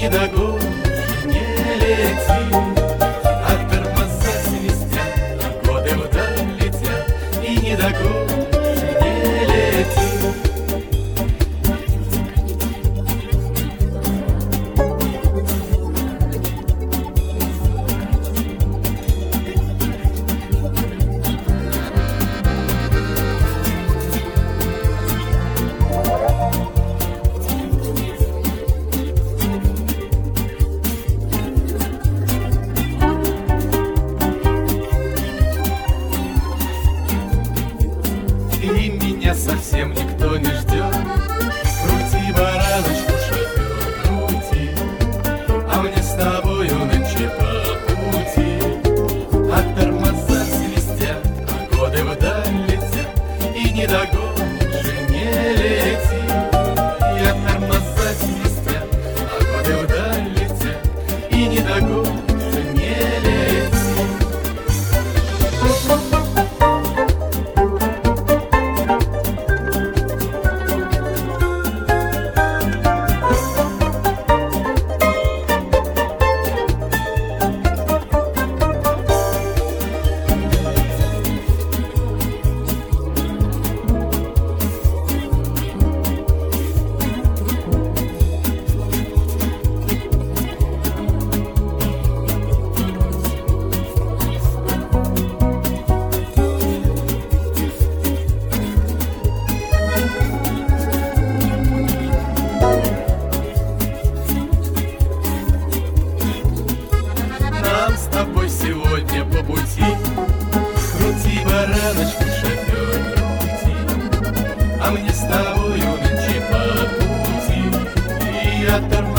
не догонишь, не лети. А тормоза свистят, а годы вдаль летят, и не догонишь, не лети. И меня совсем никто не ждет. Крути, бараночку, шофер, крути, а мне с тобою нынче по пути. А тормоза свистят, а годы вдаль летят, и не догонишь, не лети. Я тормоза свистят, а годы вдаль летят, и не догонишь, не лети. Нам с тобой сегодня по пути. Крути, бараночку, шофер, крути, а мне с тобою нынче по пути. И я тормоза